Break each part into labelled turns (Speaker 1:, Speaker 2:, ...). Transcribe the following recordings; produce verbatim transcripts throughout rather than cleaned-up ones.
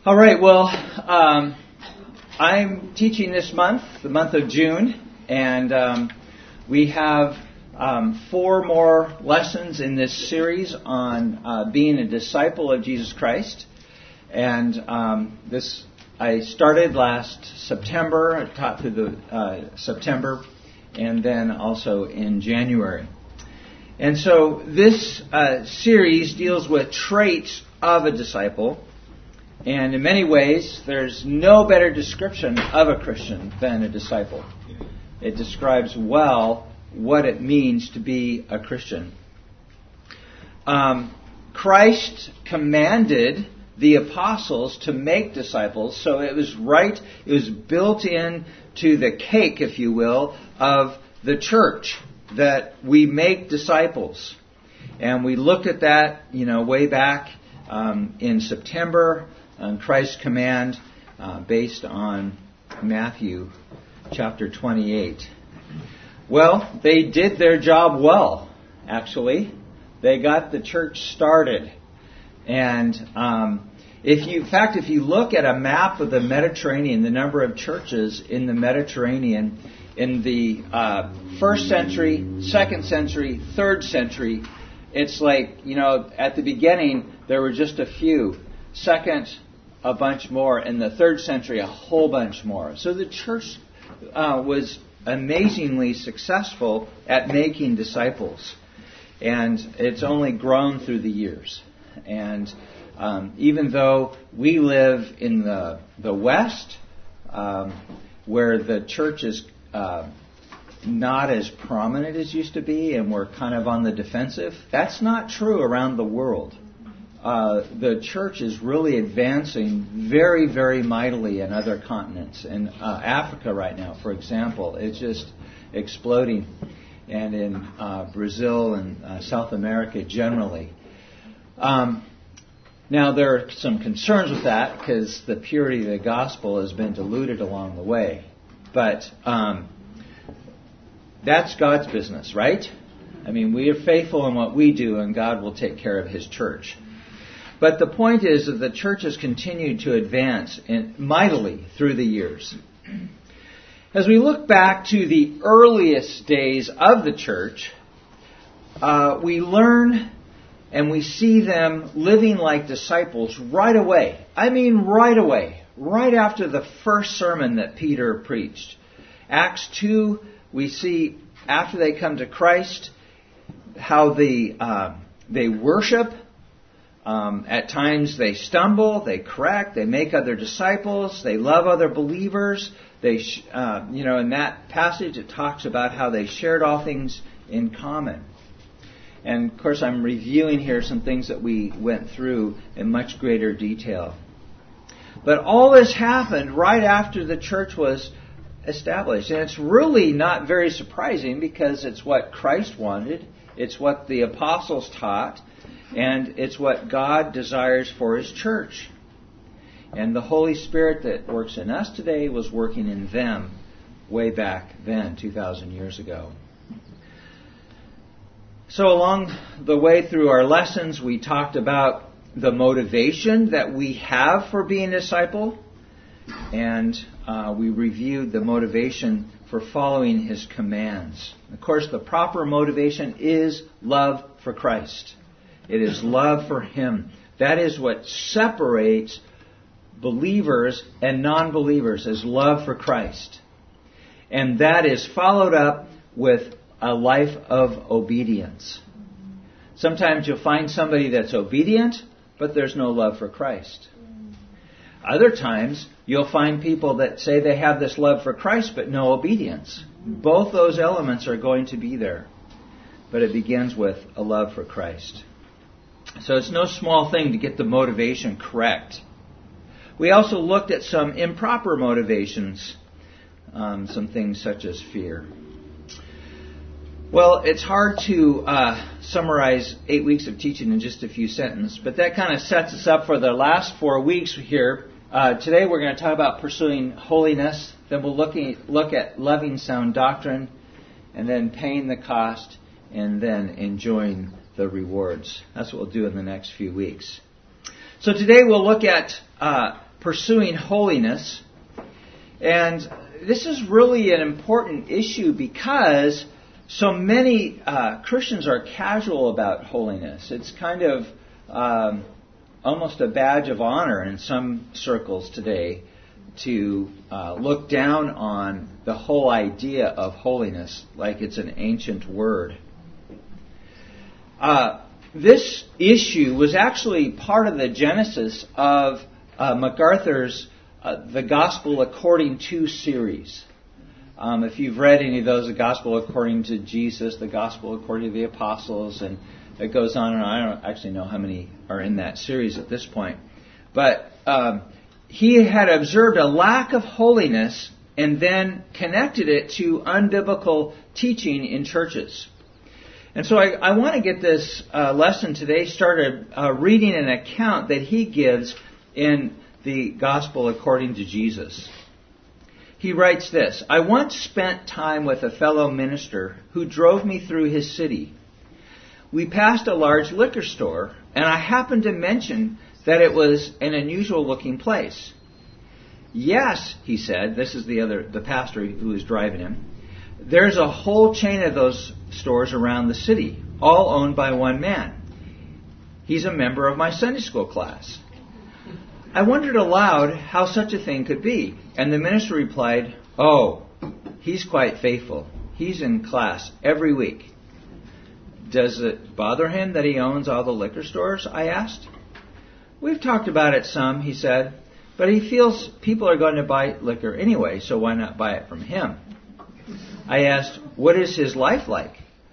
Speaker 1: All right, well, um, I'm teaching this month, the month of June, and um, we have um, four more lessons in this series on uh, being a disciple of Jesus Christ. And um, this I started last September, I taught through the uh, September, and then also in January. And so this uh, series deals with traits of a disciple. And in many ways, there's no better description of a Christian than a disciple. It describes well what it means to be a Christian. Um, Christ commanded the apostles to make disciples, so it was right, it was built in to the cake, if you will, of the church, that we make disciples. And we looked at that, you know, way back um, in September, on Christ's command uh, based on Matthew chapter twenty-eight. Well, they did their job well, actually. They got the church started. And um, if you, in fact, if you look at a map of the Mediterranean, the number of churches in the Mediterranean in the uh, first century, second century, third century, it's like, you know, at the beginning there were just a few. Second, a bunch more. In the third century, a whole bunch more. So the church uh, was amazingly successful at making disciples. And it's only grown through the years. And um, even though we live in the, the West, um, where the church is uh, not as prominent as used to be, and we're kind of on the defensive, that's not true around the world. Uh, the church is really advancing very, very mightily in other continents. In uh, Africa right now, for example, it's just exploding. And in uh, Brazil and uh, South America generally. Um, now, there are some concerns with that because the purity of the gospel has been diluted along the way. But um, that's God's business, right? I mean, we are faithful in what we do, and God will take care of His church. But the point is that the church has continued to advance in, mightily through the years. As we look back to the earliest days of the church, uh, we learn and we see them living like disciples right away. I mean right away, right after the first sermon that Peter preached. Acts two, we see after they come to Christ, how the, uh, they worship. Um, at times they stumble, they correct, they make other disciples, they love other believers. They, sh- uh, you know, in that passage it talks about how they shared all things in common. And of course, I'm reviewing here some things that we went through in much greater detail. But all this happened right after the church was established, and it's really not very surprising because it's what Christ wanted, it's what the apostles taught. And it's what God desires for His church. And the Holy Spirit that works in us today was working in them way back then, two thousand years ago. So along the way through our lessons, we talked about the motivation that we have for being a disciple. And uh, we reviewed the motivation for following His commands. Of course, the proper motivation is love for Christ. It is love for Him. That is what separates believers and non-believers, is love for Christ. And that is followed up with a life of obedience. Sometimes you'll find somebody that's obedient, but there's no love for Christ. Other times, you'll find people that say they have this love for Christ, but no obedience. Both those elements are going to be there. But it begins with a love for Christ. So it's no small thing to get the motivation correct. We also looked at some improper motivations, um, some things such as fear. Well, it's hard to uh, summarize eight weeks of teaching in just a few sentences, but that kind of sets us up for the last four weeks here. Uh, today we're going to talk about pursuing holiness, then we'll look at, look at loving sound doctrine, and then paying the cost, and then enjoying the rewards. That's what we'll do in the next few weeks. So today we'll look at uh, pursuing holiness. And this is really an important issue because so many uh, Christians are casual about holiness. It's kind of um, almost a badge of honor in some circles today to uh, look down on the whole idea of holiness like it's an ancient word. Uh, this issue was actually part of the genesis of uh, MacArthur's uh, The Gospel According to series. Um, if you've read any of those, The Gospel According to Jesus, The Gospel According to the Apostles, and it goes on and on. I don't actually know how many are in that series at this point. But um, he had observed a lack of holiness and then connected it to unbiblical teaching in churches. And so I, I want to get this uh, lesson today started uh, reading an account that he gives in the Gospel According to Jesus. He writes this: I once spent time with a fellow minister who drove me through his city. We passed a large liquor store, and I happened to mention that it was an unusual-looking place. Yes, he said, this is the other, the pastor who was driving him, there's a whole chain of those stores around the city, all owned by one man. He's a member of my Sunday school class. I wondered aloud how such a thing could be, and the minister replied, oh, he's quite faithful. He's in class every week. Does it bother him that he owns all the liquor stores? I asked. We've talked about it some, he said, but he feels people are going to buy liquor anyway, so why not buy it from him? I asked, what is his life like?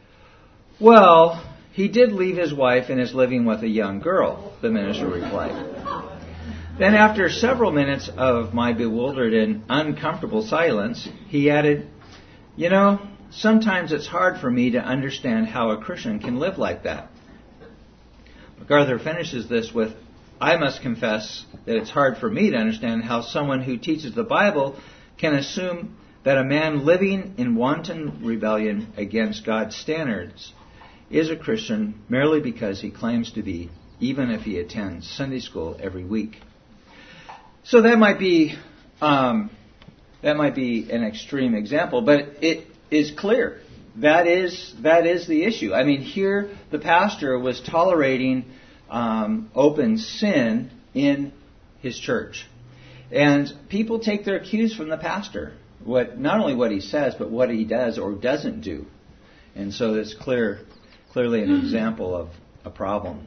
Speaker 1: Well, he did leave his wife and is living with a young girl, the minister replied. Then after several minutes of my bewildered and uncomfortable silence, he added, you know, sometimes it's hard for me to understand how a Christian can live like that. MacArthur finishes this with, I must confess that it's hard for me to understand how someone who teaches the Bible can assume that a man living in wanton rebellion against God's standards is a Christian merely because he claims to be, even if he attends Sunday school every week. So that might be um, that might be an extreme example, but it is clear that is that is the issue. I mean, here the pastor was tolerating um, open sin in his church, and people take their cues from the pastor. What not only what he says, but what he does or doesn't do, and so it's clear, clearly an example of a problem.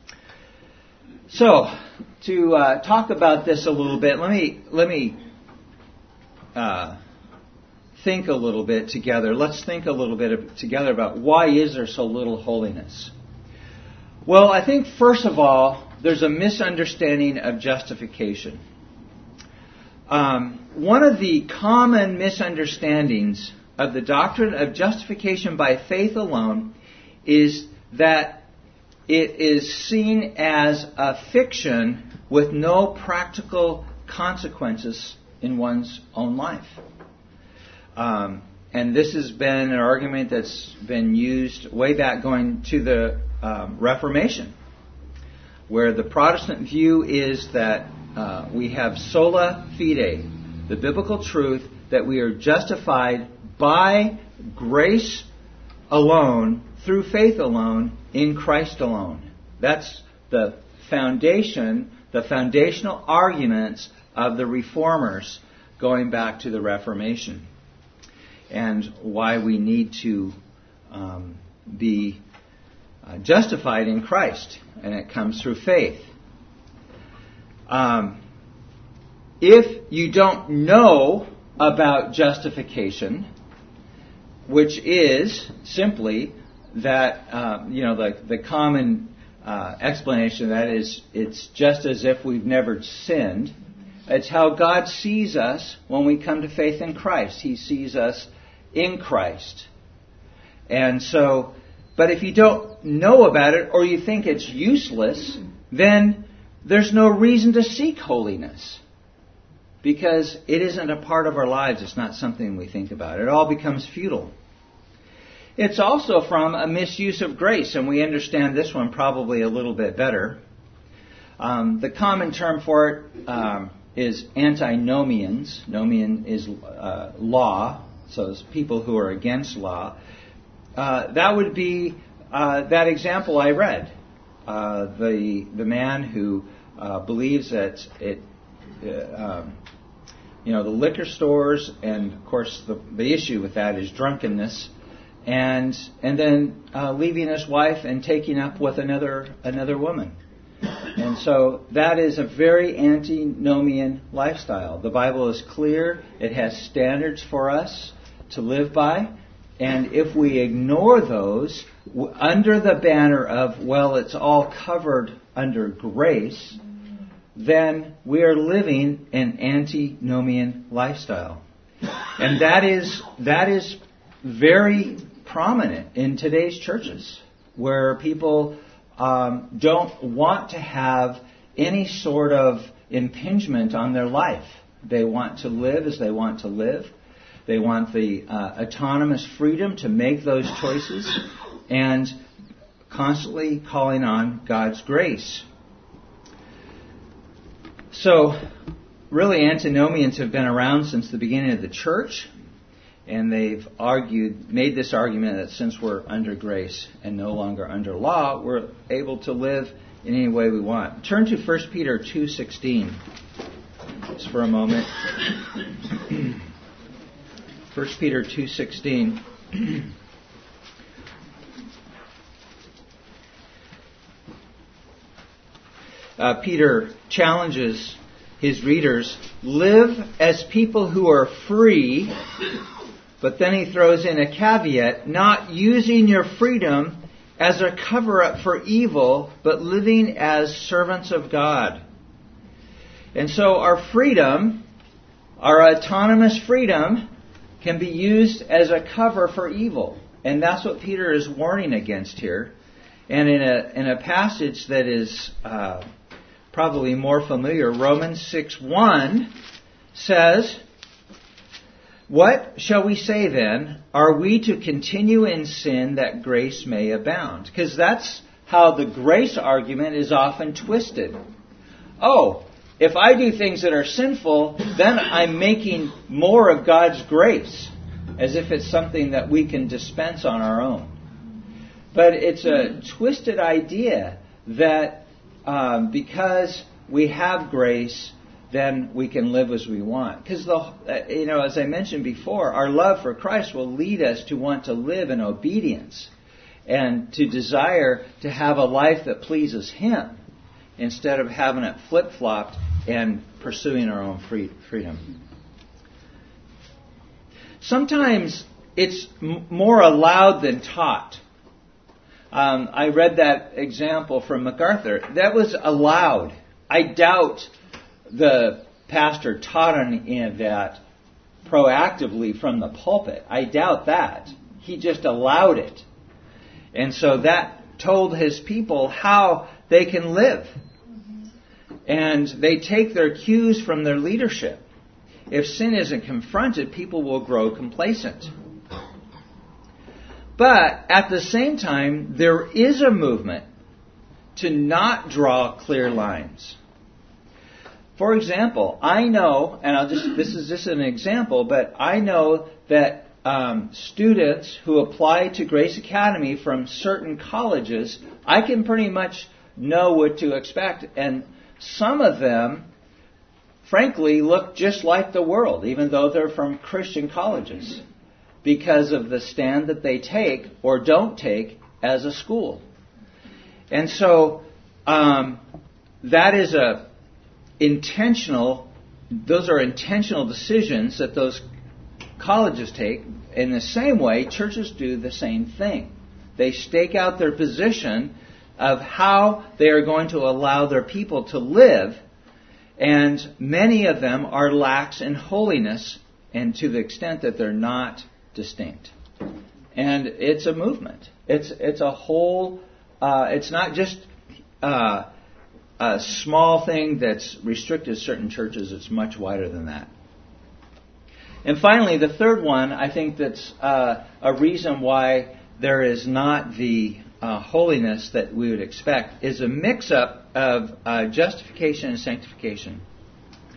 Speaker 1: So, to uh, talk about this a little bit, let me let me uh, think a little bit together. Let's think a little bit of, together about why is there so little holiness? Well, I think first of all, there's a misunderstanding of justification. Um, one of the common misunderstandings of the doctrine of justification by faith alone is that it is seen as a fiction with no practical consequences in one's own life. Um, and this has been an argument that's been used way back going to the um, Reformation, where the Protestant view is that uh, we have sola fide, the biblical truth that we are justified by grace alone, through faith alone, in Christ alone. That's the foundation, the foundational arguments of the Reformers going back to the Reformation, and why we need to um, be uh, justified in Christ, and it comes through faith. Um, if you don't know about justification, which is simply that, um, you know, the, the common uh, explanation of that is it's just as if we've never sinned. It's how God sees us when we come to faith in Christ. He sees us in Christ. And so, but if you don't know about it or you think it's useless, then there's no reason to seek holiness. Because it isn't a part of our lives. It's not something we think about. It all becomes futile. It's also from a misuse of grace, and we understand this one probably a little bit better. Um, the common term for it um, is antinomians. Nomian is uh, law, so it's people who are against law. Uh, that would be uh, that example I read. Uh, the the man who uh, believes that it, uh, um, you know, the liquor stores, and of course the the issue with that is drunkenness, and and then uh, leaving his wife and taking up with another another woman. And so that is a very antinomian lifestyle. The Bible is clear. It has standards for us to live by. And if we ignore those under the banner of, well, it's all covered under grace, then we are living an antinomian lifestyle. And that is that is very prominent in today's churches, where people Um, don't want to have any sort of impingement on their life. They want to live as they want to live. They want the uh, autonomous freedom to make those choices, and constantly calling on God's grace. So, really, antinomians have been around since the beginning of the church. And they've argued, made this argument that since we're under grace and no longer under law, we're able to live in any way we want. Turn to First Peter two sixteen, just for a moment. First Peter two sixteen. uh, Peter challenges his readers, live as people who are free. But then he throws in a caveat, not using your freedom as a cover-up for evil, but living as servants of God. And so our freedom, our autonomous freedom, can be used as a cover for evil. And that's what Peter is warning against here. And in a, in a passage that is uh, probably more familiar, Romans six one says, what shall we say then? Are we to continue in sin that grace may abound? Because that's how the grace argument is often twisted. Oh, if I do things that are sinful, then I'm making more of God's grace, as if it's something that we can dispense on our own. But it's a twisted idea that um, because we have grace, then we can live as we want. Because, the, you know, as I mentioned before, our love for Christ will lead us to want to live in obedience and to desire to have a life that pleases Him instead of having it flip-flopped and pursuing our own free, freedom. Sometimes it's m- more allowed than taught. Um, I read that example from MacArthur. That was allowed. I doubt the pastor taught on that proactively from the pulpit. I doubt that. He just allowed it. And so that told his people how they can live. And they take their cues from their leadership. If sin isn't confronted, people will grow complacent. But at the same time, there is a movement to not draw clear lines. For example, I know, and I'll just this is just an example, but I know that um, students who apply to Grace Academy from certain colleges, I can pretty much know what to expect. And some of them, frankly, look just like the world, even though they're from Christian colleges, because of the stand that they take or don't take as a school. And so um, that is a intentional, those are intentional decisions that those colleges take. In the same way, churches do the same thing. They stake out their position of how they are going to allow their people to live, and many of them are lax in holiness, and to the extent that they're not distinct. And it's a movement. It's it's a whole, uh, it's not just uh, a small thing that's restricted to certain churches. It's much wider than that. And finally, the third one, I think that's uh, a reason why there is not the uh, holiness that we would expect, is a mix-up of uh, justification and sanctification.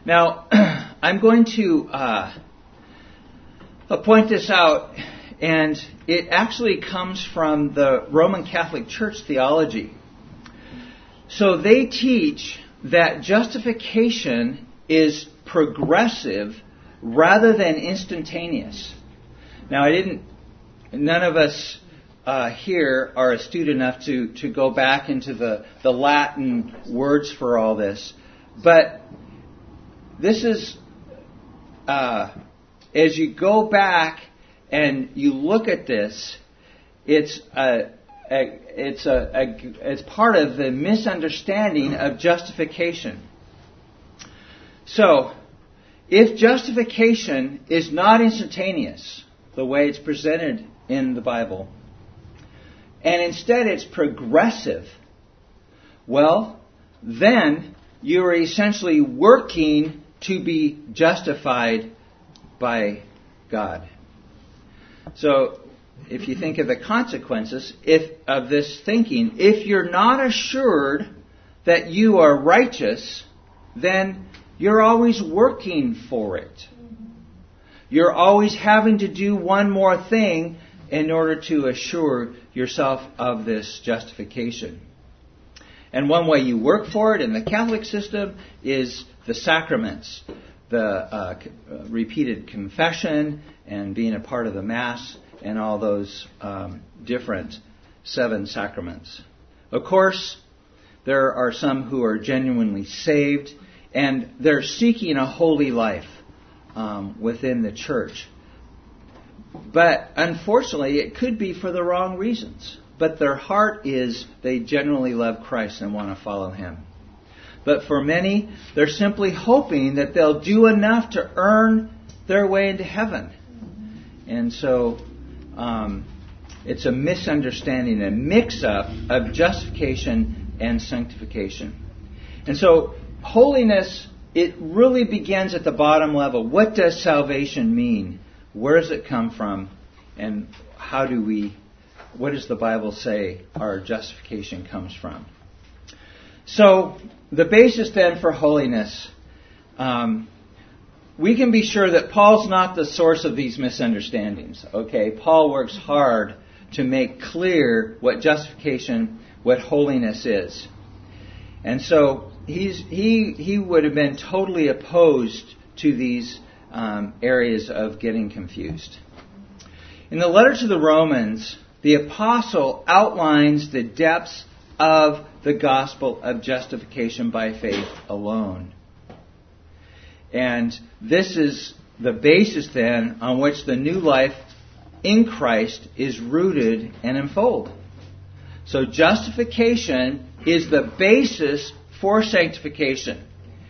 Speaker 1: Now, I'm going to uh, point this out, and it actually comes from the Roman Catholic Church theology. So they teach that justification is progressive rather than instantaneous. Now, I didn't, none of us uh, here are astute enough to, to go back into the, the Latin words for all this. But this is, uh, as you go back and you look at this, it's a, a it's a, a it's part of the misunderstanding of justification. So, if justification is not instantaneous, the way it's presented in the Bible, and instead it's progressive, well, then you are essentially working to be justified by God. So, if you think of the consequences if of this thinking, if you're not assured that you are righteous, then you're always working for it. You're always having to do one more thing in order to assure yourself of this justification. And one way you work for it in the Catholic system is the sacraments, the uh, repeated confession and being a part of the Mass and all those um, different seven sacraments. Of course, there are some who are genuinely saved and they're seeking a holy life um, within the church. But unfortunately, it could be for the wrong reasons. But their heart is they genuinely love Christ and want to follow Him. But for many, they're simply hoping that they'll do enough to earn their way into heaven. And so um, it's a misunderstanding, a mix-up of justification and sanctification. And so holiness, it really begins at the bottom level. What does salvation mean? Where does it come from? And how do we, what does the Bible say our justification comes from? So the basis then for holiness, um, we can be sure that Paul's not the source of these misunderstandings. Okay, Paul works hard to make clear what justification, what holiness is. And so he's, he he would have been totally opposed to these um, areas of getting confused. In the letter to the Romans, the apostle outlines the depths of the gospel of justification by faith alone. And this is the basis then on which the new life in Christ is rooted and unfolded. So justification is the basis for sanctification.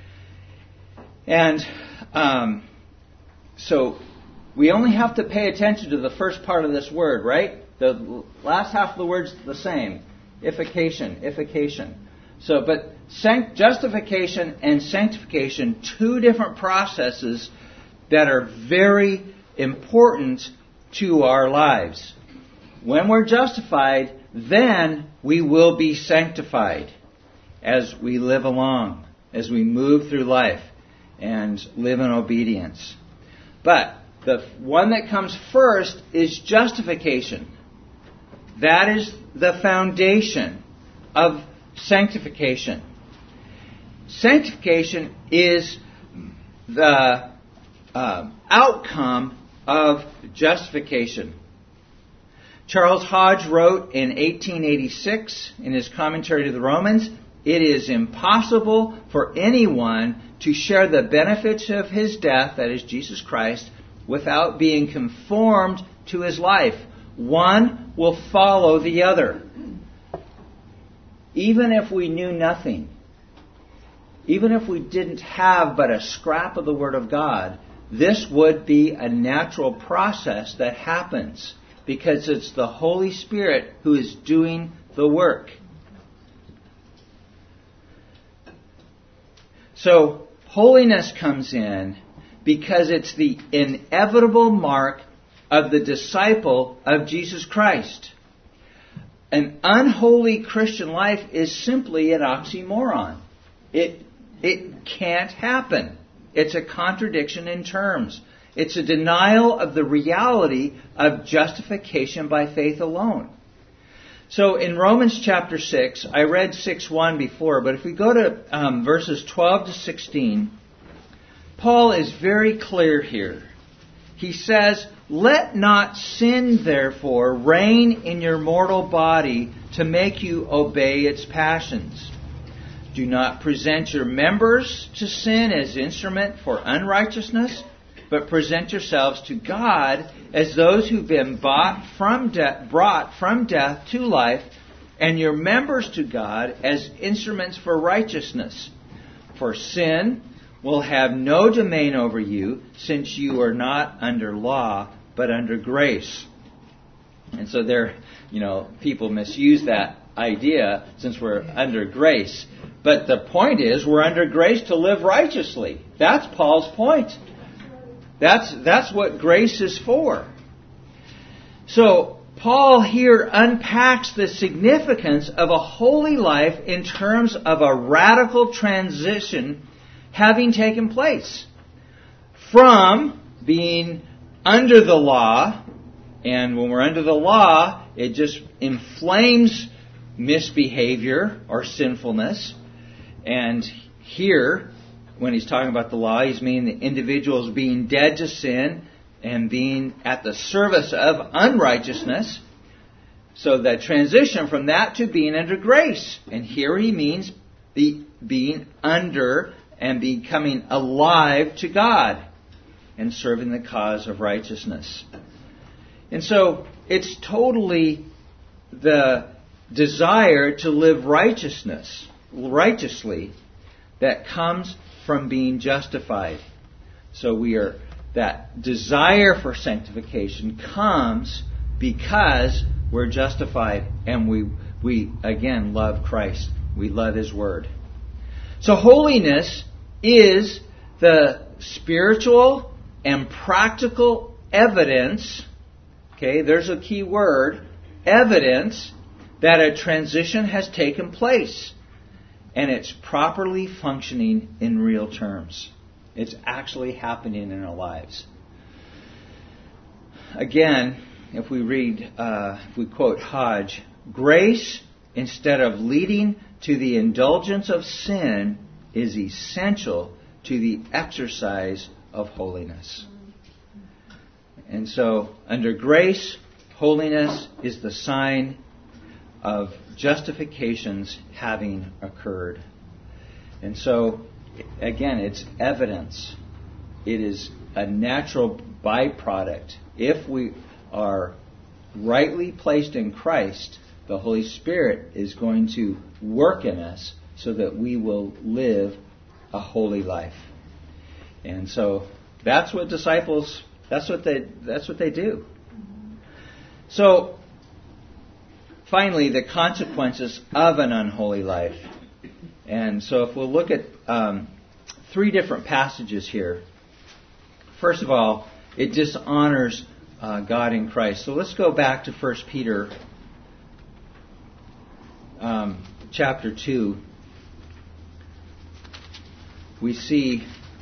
Speaker 1: And um, so we only have to pay attention to the first part of this word, right? The last half of the word's the same. Ification, ification. So, but sanct- justification and sanctification, two different processes that are very important to our lives. When we're justified, then we will be sanctified as we live along, as we move through life and live in obedience. But the one that comes first is justification. That is the foundation of sanctification. Sanctification is the uh, outcome of justification. Charles Hodge wrote in eighteen eighty-six in his commentary to the Romans, "It is impossible for anyone to share the benefits of His death, that is Jesus Christ, without being conformed to His life. One will follow the other." Even if we knew nothing, even if we didn't have but a scrap of the Word of God, this would be a natural process that happens because it's the Holy Spirit who is doing the work. So, holiness comes in because it's the inevitable mark of the disciple of Jesus Christ. An unholy Christian life is simply an oxymoron. It it can't happen. it's a contradiction in terms. It's a denial of the reality of justification by faith alone. So in Romans chapter six, I read six one before, but if we go to um, verses twelve to sixteen, Paul is very clear here. He says, "Let not sin, therefore, reign in your mortal body to make you obey its passions. Do not present your members to sin as instrument for unrighteousness, but present yourselves to God as those who've been bought from de- brought from death to life, and your members to God as instruments for righteousness. For sin will have no domain over you, since you are not under law, but under grace." And so there, you know, people misuse that idea since we're under grace. But the point is, we're under grace to live righteously. That's Paul's point. That's, that's what grace is for. So, Paul here unpacks the significance of a holy life in terms of a radical transition having taken place. From being under the law, and when we're under the law, it just inflames misbehavior or sinfulness. And here, when he's talking about the law, he's meaning the individuals being dead to sin and being at the service of unrighteousness. So the transition from that to being under grace. And here he means the being under and becoming alive to God and serving the cause of righteousness. And so it's totally the desire to live righteousness, righteously, that comes from being justified. So we are, that desire for sanctification comes because we're justified and we, we again love Christ. We love His Word. So holiness is the spiritual and practical evidence, okay, there's a key word, evidence that a transition has taken place. And it's properly functioning in real terms. It's actually happening in our lives. Again, if we read, uh, if we quote Hodge, grace, instead of leading to the indulgence of sin, is essential to the exercise of holiness. And so, under grace, holiness is the sign of justifications having occurred. And so, again, it's evidence. It is a natural byproduct. If we are rightly placed in Christ, the Holy Spirit is going to work in us so that we will live a holy life. And so that's what disciples, that's what they, that's what they do. So, finally, the consequences of an unholy life. And so if we'll look at um, three different passages here. First of all, it dishonors uh, God in Christ. So let's go back to First Peter um, chapter two. We see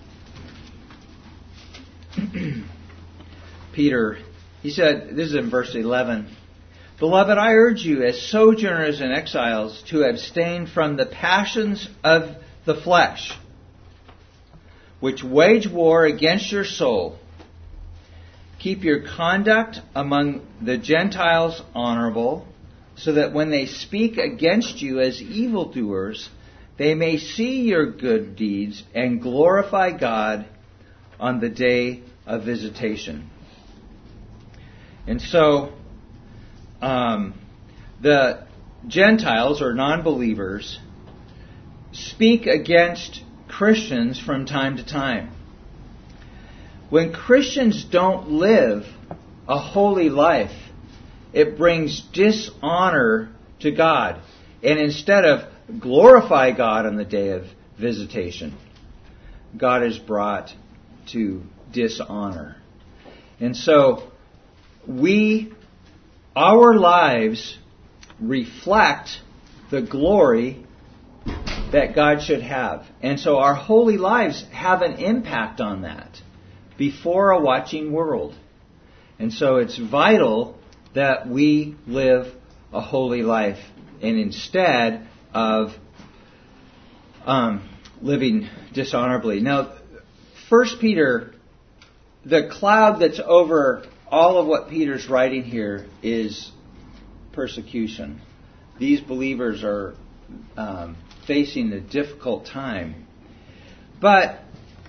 Speaker 1: Peter, he said, this is in verse eleven, "Beloved, I urge you as sojourners and exiles to abstain from the passions of the flesh, which wage war against your soul. Keep your conduct among the Gentiles honorable, so that when they speak against you as evildoers, they may see your good deeds and glorify God on the day of visitation." And so, um, the Gentiles or non-believers speak against Christians from time to time. When Christians don't live a holy life, it brings dishonor to God. And instead of glorify God on the day of visitation, God is brought to dishonor. And so, we, our lives reflect the glory that God should have. And so our holy lives have an impact on that before a watching world. And so it's vital that we live a holy life, and instead of um, living dishonorably. Now, First Peter, the cloud that's over all of what Peter's writing here is persecution. These believers are um, facing a difficult time. But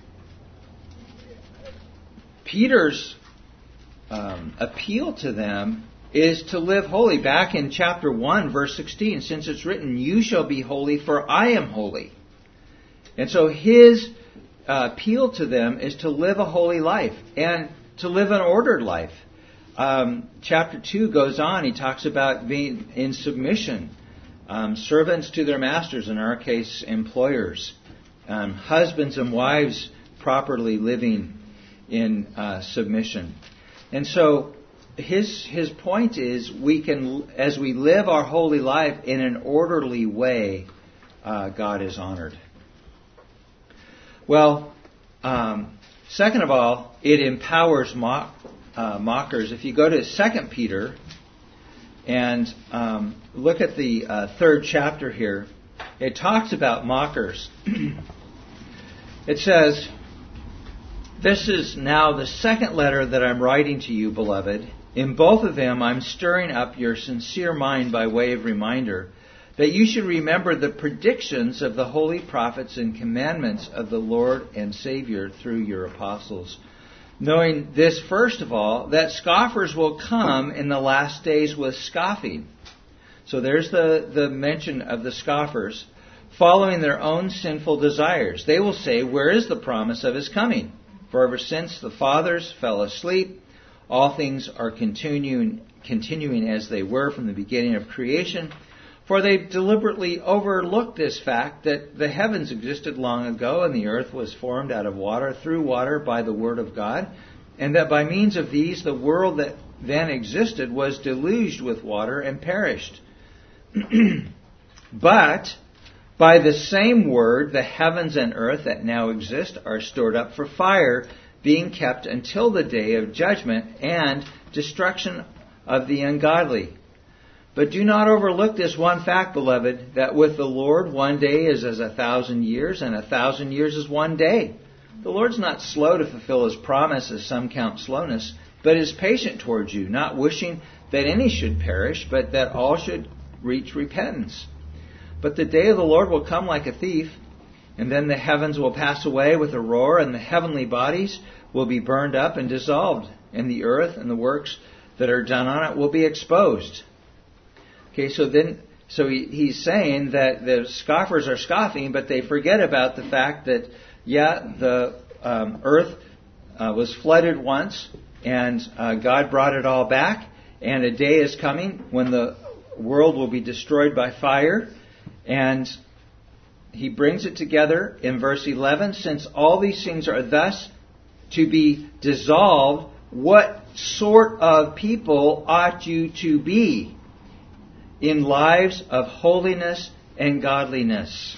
Speaker 1: Peter's um, appeal to them is to live holy. Back in chapter one, verse sixteen, since it's written, "You shall be holy, for I am holy." And so his uh, appeal to them is to live a holy life and to live an ordered life. Um, chapter two goes on. He talks about being in submission. Um, servants to their masters, in our case, employers. Um, husbands and wives properly living in uh, submission. And so his his point is, we can, as we live our holy life in an orderly way, uh, God is honored. Well, um, second of all, it empowers mock, uh, mockers. If you go to Second Peter and um, look at the uh, third chapter here, it talks about mockers. It says, "This is now the second letter that I'm writing to you, beloved. In both of them, I'm stirring up your sincere mind by way of reminder that you should remember the predictions of the holy prophets and commandments of the Lord and Savior through your apostles. Knowing this, first of all, that scoffers will come in the last days with scoffing." So there's the, the mention of the scoffers, "following their own sinful desires. They will say, 'Where is the promise of his coming? For ever since the fathers fell asleep, all things are continuing, continuing as they were from the beginning of creation. For they deliberately overlooked this fact that the heavens existed long ago, and the earth was formed out of water, through water, by the word of God, and that by means of these the world that then existed was deluged with water and perished. But by the same word, the heavens and earth that now exist are stored up for fire, being kept until the day of judgment and destruction of the ungodly. But do not overlook this one fact, beloved, that with the Lord one day is as a thousand years, and a thousand years is one day. The Lord's not slow to fulfill his promise, as some count slowness, but is patient towards you, not wishing that any should perish, but that all should reach repentance. But the day of the Lord will come like a thief, and then the heavens will pass away with a roar, and the heavenly bodies will be burned up and dissolved, and the earth and the works that are done on it will be exposed." Okay, so then, so he, he's saying that the scoffers are scoffing, but they forget about the fact that, yeah, the um, earth uh, was flooded once, and uh, God brought it all back, and a day is coming when the world will be destroyed by fire. And he brings it together in verse eleven. "Since all these things are thus to be dissolved, what sort of people ought you to be in lives of holiness and godliness?"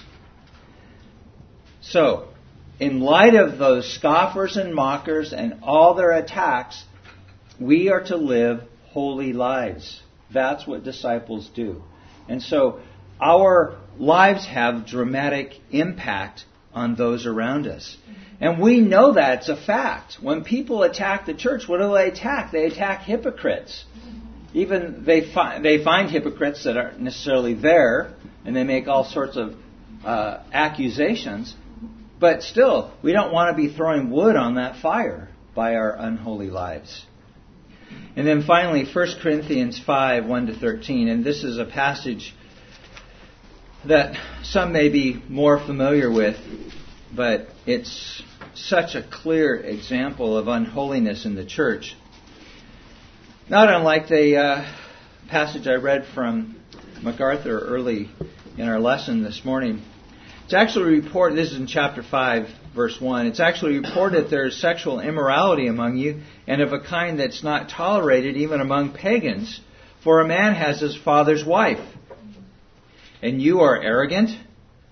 Speaker 1: So, in light of those scoffers and mockers and all their attacks, we are to live holy lives. That's what disciples do. And so, our lives have dramatic impact on those around us. And we know that it's a fact. When people attack the church, what do they attack? They attack hypocrites. Even they find, they find hypocrites that aren't necessarily there, and they make all sorts of uh, accusations. But still, we don't want to be throwing wood on that fire by our unholy lives. And then finally, First Corinthians five, one to thirteen. And this is a passage that some may be more familiar with, but it's such a clear example of unholiness in the church. Not unlike the uh, passage I read from MacArthur early in our lesson this morning. It's actually reported, this is in chapter five, verse one, it's actually reported there is sexual immorality among you, and of a kind that's not tolerated even among pagans, for a man has his father's wife. And you are arrogant,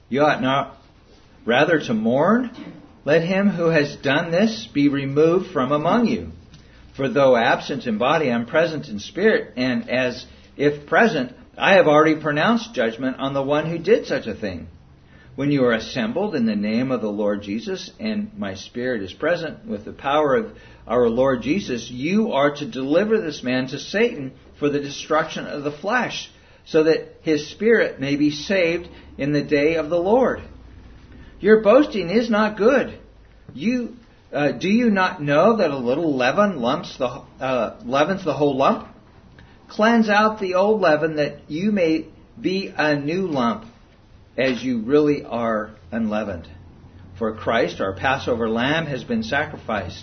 Speaker 1: You ought not rather to mourn? Let him who has done this be removed from among you. For though absent in body, I am present in spirit, and as if present, I have already pronounced judgment on the one who did such a thing. When you are assembled in the name of the Lord Jesus, and my spirit is present with the power of our Lord Jesus, you are to deliver this man to Satan for the destruction of the flesh, so that his spirit may be saved in the day of the Lord. Your boasting is not good. You uh, do you not know that a little leaven lumps the uh, leavens the whole lump? Cleanse out the old leaven, that you may be a new lump, as you really are unleavened. For Christ, our Passover lamb, has been sacrificed.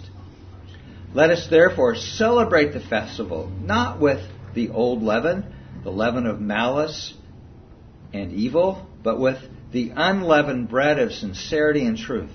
Speaker 1: Let us therefore celebrate the festival, not with the old leaven, the leaven of malice and evil, but with the unleavened bread of sincerity and truth.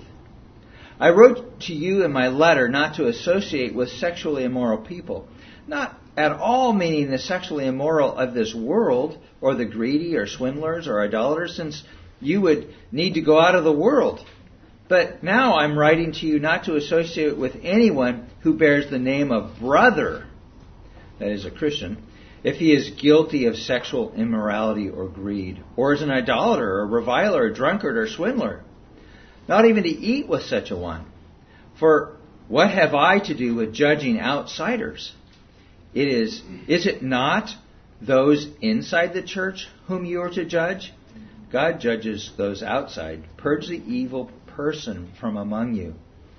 Speaker 1: I wrote to you in my letter not to associate with sexually immoral people, not at all meaning the sexually immoral of this world, or the greedy, or swindlers, or idolaters, since you would need to go out of the world. But now I'm writing to you not to associate with anyone who bears the name of brother, that is a Christian, if he is guilty of sexual immorality or greed, or is an idolater, or reviler, or drunkard, or swindler. Not even to eat with such a one. For what have I to do with judging outsiders? It is, is it not those inside the church whom you are to judge? God judges those outside. Purge the evil person from among you.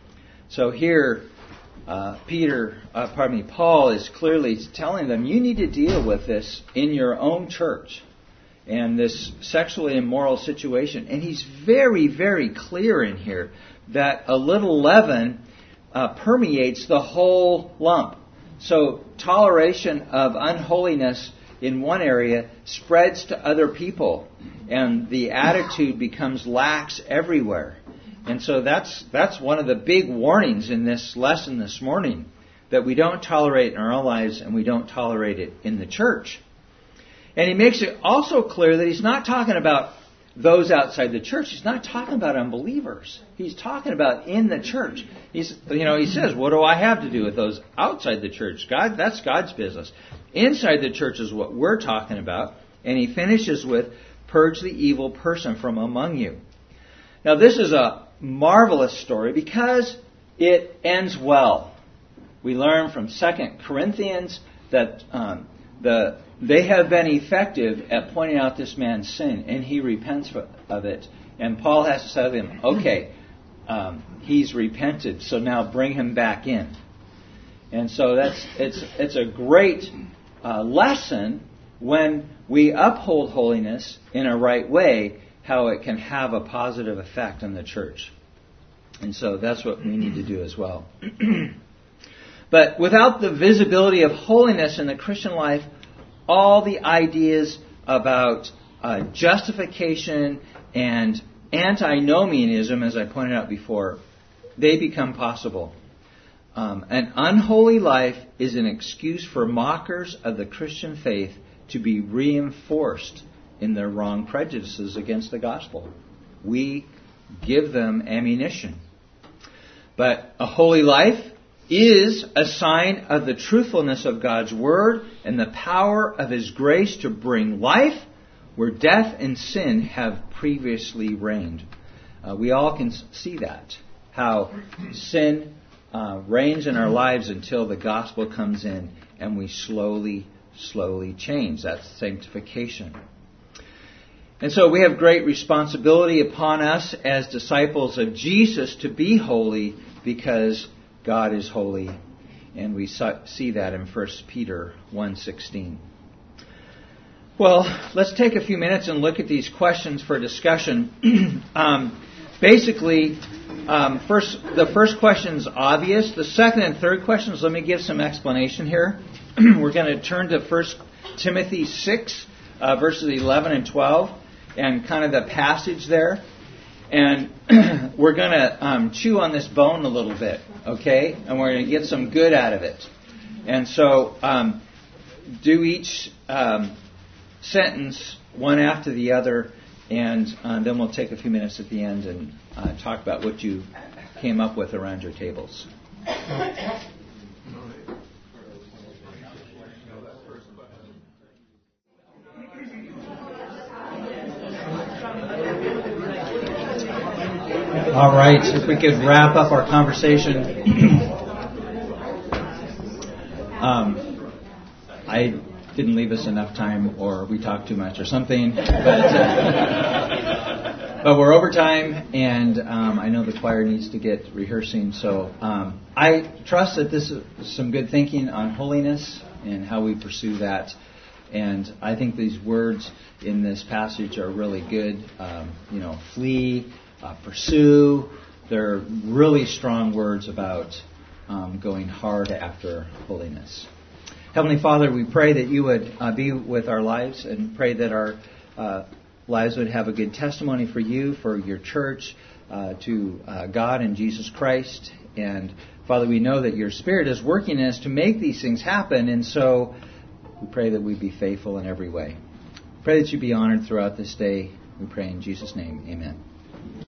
Speaker 1: So here, uh, Peter, uh, pardon me, Paul is clearly telling them, you need to deal with this in your own church, and this sexually immoral situation. And he's very, very clear in here that a little leaven uh, permeates the whole lump. So toleration of unholiness in one area spreads to other people, and the attitude becomes lax everywhere. And so that's that's one of the big warnings in this lesson this morning, that we don't tolerate in our own lives, and we don't tolerate it in the church. And he makes it also clear that he's not talking about those outside the church. He's not talking about unbelievers. He's talking about in the church. He's, you know, he says, what do I have to do with those outside the church? God, that's God's business. Inside the church is what we're talking about. And he finishes with, purge the evil person from among you. Now, this is a marvelous story because it ends well. We learn from Second Corinthians that um, the they have been effective at pointing out this man's sin, and he repents of it. And Paul has to say to him, okay, um, he's repented, so now bring him back in. And so that's it's it's a great uh, lesson when we uphold holiness in a right way, how it can have a positive effect on the church. And so that's what we need to do as well. But without the visibility of holiness in the Christian life, all the ideas about uh, justification and antinomianism, as I pointed out before, they become possible. Um, an unholy life is an excuse for mockers of the Christian faith to be reinforced in their wrong prejudices against the gospel. We give them ammunition. But a holy life is a sign of the truthfulness of God's Word and the power of His grace to bring life where death and sin have previously reigned. Uh, we all can see that, how sin uh, reigns in our lives until the gospel comes in and we slowly, slowly change. That's sanctification. And so we have great responsibility upon us as disciples of Jesus to be holy because God is holy, and we see that in First Peter one sixteen. Well, let's take a few minutes and look at these questions for discussion. um, basically, um, first the first question is obvious. The second and third questions, let me give some explanation here. We're going to turn to First Timothy six, uh, verses eleven and twelve, and kind of the passage there. And we're going to um, chew on this bone a little bit, okay? And we're going to get some good out of it. And so um, do each um, sentence one after the other and uh, then we'll take a few minutes at the end and uh, talk about what you came up with around your tables. All right, if we could wrap up our conversation. um, I didn't leave us enough time, or we talked too much or something. But, uh, but we're over time, and um, I know the choir needs to get rehearsing. So um, I trust that this is some good thinking on holiness and how we pursue that. And I think these words in this passage are really good. Um, you know, flee, uh, pursue. They're really strong words about um, going hard after holiness. Heavenly Father, we pray that you would uh, be with our lives, and pray that our uh, lives would have a good testimony for you, for your church, uh, to uh, God and Jesus Christ. And Father, we know that your Spirit is working in us to make these things happen, and so we pray that we be faithful in every way. Pray that you be honored throughout this day. We pray in Jesus' name. Amen.